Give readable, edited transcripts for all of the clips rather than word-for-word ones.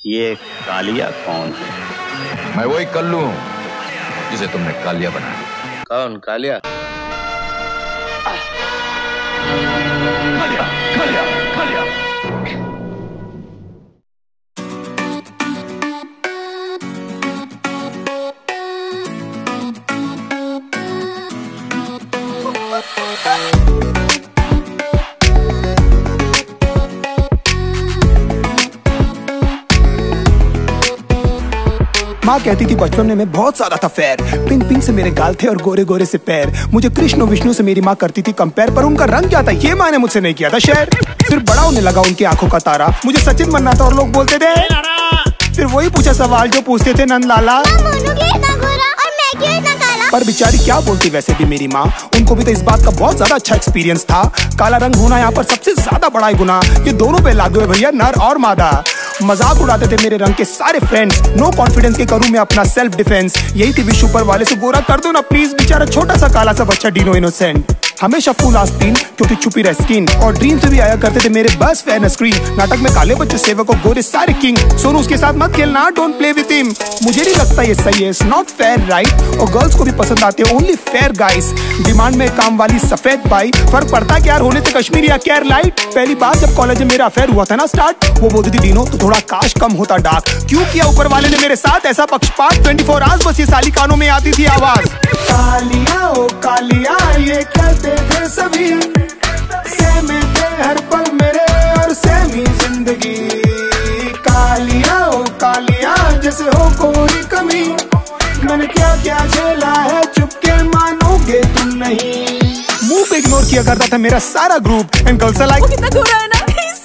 ये कालिया कौन है? मैं वही कल्लू हूँ जिसे तुमने कालिया बना दिया। कौन कालिया? कालिया, कालिया, कालिया। माँ कहती थी बचपन में मैं बहुत सारा था फेयर, पिंक पिंक से मेरे गाल थे और गोरे गोरे से पैर। मुझे कृष्ण और विष्णु से मेरी माँ करती थी कंपेयर, पर उनका रंग क्या था ये माँ ने मुझसे नहीं किया था शेयर। फिर बड़ा होने लगा उनकी आंखों का तारा, मुझे सचिन बनना था और लोग बोलते थे। फिर वही पूछा सवाल जो पूछते थे नंद लाला, पर बेचारी क्या बोलती वैसे भी मेरी माँ, उनको भी तो इस बात का बहुत ज्यादा अच्छा एक्सपीरियंस था। काला रंग होना यहाँ पर सबसे ज्यादा बड़ा गुना, ये दोनों पे लागू है भैया, नर और मादा। मजाक उड़ाते थे मेरे रंग के सारे फ्रेंड्स, नो कॉन्फिडेंस के करूं मैं अपना सेल्फ डिफेंस। यही थी विश ऊपर वाले से गोरा कर दो ना प्लीज, बेचारा छोटा सा काला सा बच्चा डिनो इनोसेंट। हमेशा फुल आस्तीन क्योंकि छुपी रह स्किन, और ड्रीम से भी आया करते थे मेरे बस फैन स्क्रीन। नाटक में काले बच्चे सेवक और गोरे सारे किंग, सोनू उसके साथ मत खेलना, डोंट प्ले विद हिम। मुझे नहीं लगता ये सही है, इट्स नॉट फेयर राइट। और गर्ल्स को भी पसंद आते हैं ओनली फेयर गाइस, डिमांड में काम वाली सफेद बाई। फर्क पड़ता क्या होने से कश्मीर या केयर लाइट। पहली बार जब कॉलेज में मेरा अफेयर हुआ था ना स्टार्ट, वो बोलती थी डिनो तो थोड़ा काश कम होता डार्क। क्यों किया ऊपर वाले ने मेरे साथ ऐसा पक्षपात, 24 आवर्स बस ये साली कानों में आती थी आवाज। कालिया ओ कालिया ये कहते थे सभी, सेमे थे हर पल मेरे और सेमी जिंदगी। कालिया ओ कालिया जैसे हो कोई कमी, मैंने क्या क्या झेला है चुपके मानोगे तुम नहीं। मुंह पे इग्नोर किया करता था मेरा सारा group, and girls are like कितना गोरा है ना,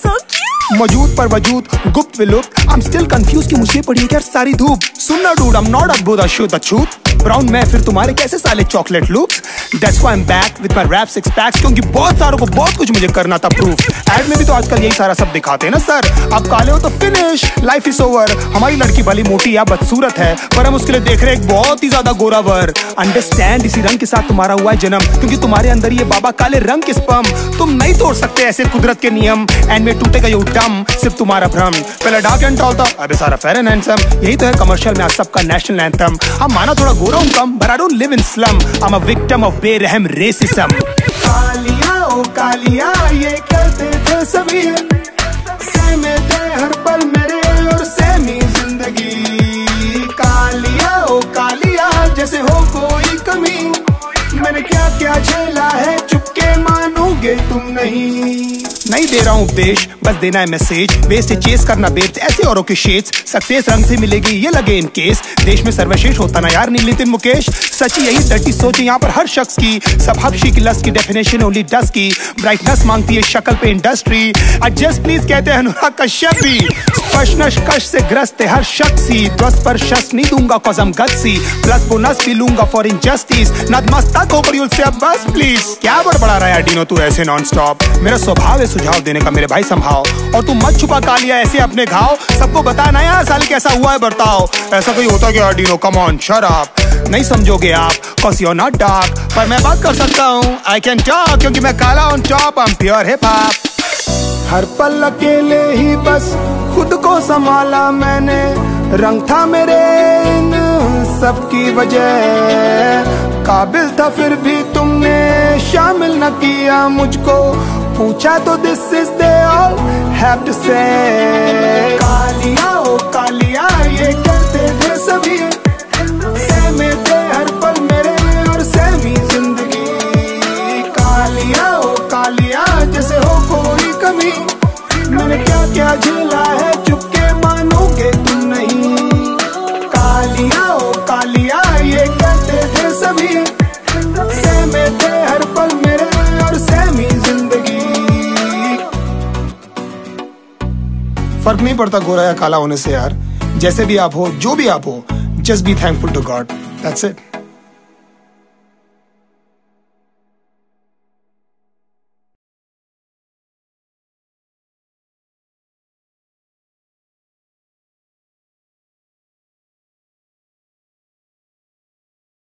मौजूद पर वजूद गुप्त विलुप्त। I'm still confused कि मुझे पड़ी है क्या सारी धूप। सुनना dude I'm not a Buddha अशुद्ध अछूत, ब्राउन मैं फिर तुम्हारे कैसे साले chocolate looks. That's why I'm back with my rap six packs, क्योंकि बहुत सारों को बहुत कुछ मुझे करना था प्रूफ। एड में भी तो आजकल यही सारा सब दिखाते हैं ना सर, अब काले हो तो फिनिश लाइफ इज ओवर। हमारी लड़की भली मोटी या बदसूरत है, पर हम उसके लिए देख रहे एक बहुत ही ज्यादा गोरा वर। अंडरस्टैंड इसी रंग के साथ तुम्हारा हुआ है जन्म, क्योंकि तुम्हारे अंदर ये बाबा काले रंग के स्पर्म। तुम नहीं तोड़ सकते ऐसे कुदरत के नियम, एंड में टूटेगा ये डम सिर्फ तुम्हारा भ्रम। पहले डार्क एंड टॉल था, अबे सारा फेयर एंड हैंडसम। यही तो है कमर्शियल में आज सबका नेशनल एंथम। हम माना थोड़ा गोरा हूं कम, but I don't live in slum, I'm a victim of बेरहम रेसिज्म। कालिया ओ कालिया ये कहते थे सभी, सेमे थे हर पल मेरे और सेमी जिंदगी। कालिया ओ कालिया जैसे हो कोई कमी, मैंने क्या क्या झेला है चुपके मानोगे तुम नहीं दे रहा हूँ उपदेश, बस देना है मैसेज। वेस्ट चेस करना बेस्ट ऐसे औरों के शेड्स, सक्सेस रंग से मिलेगी ये लगे इन केस। देश में सर्वश्रेष्ठ होता ना यार नील नितिन मुकेश, सच्ची यही डर्टी सोच है यहाँ पर हर शख्स की। सब हबशी की लस्ट की डेफिनेशन ओनली डस्ट की, ब्राइटनेस मांगती है शक्ल पे इंडस्ट्री। एडजस्ट प्लीज कहते हैं अनुराग कश्यप भी, स्पष्ट कश से ग्रस्त है हर शख्स ही। ध्वस्त पर शस्त्र नहीं दूंगा कॉज़म गत्सी, प्लस बोनस भी लूंगा फॉर इनजस्टिस। नतमस्तक होकर यूल से अब बस प्लीज। क्या बड़बड़ा रहा है डिनो तू ऐसे नॉन स्टॉप, मेरा स्वभाव है सुझाव देने का मेरे भाई संभाव। और तू मत छुपा कालिया ऐसे अपने घाव, सबको बता ना यार साल कैसा हुआ है बर्ताव। ऐसा कोई होता क्या डिनो, कम ऑन शट अप। नहीं समझोगे आप cause you're not dark, पर मैं बात कर सकता हूँ I can talk, क्योंकि मैं काला on top, I'm pure hip hop। हर पल अकेले ही बस खुद को संभाला मैंने, रंग था मेरे इन सबकी वजह। काबिल था फिर भी तुमने शामिल न किया मुझको, पूछा तो this is they all have to say. Kaliya ओ कालिया ये कहते थे सभी, सेमे थे हर पल मेरे और सेमी जिंदगी। कालिया ओ कालिया जैसे हो कोई कमी, मैंने क्या क्या झेला है चुपके मानोगे तुम नहीं। कालिया ओ कालिया ये कहते थे सभी, सेमे थे हर पल मेरे और सेमी जिंदगी। फर्क नहीं पड़ता गोरा या काला होने से यार, जैसे भी आप हो जो भी आप हो, just be thankful to God, that's it।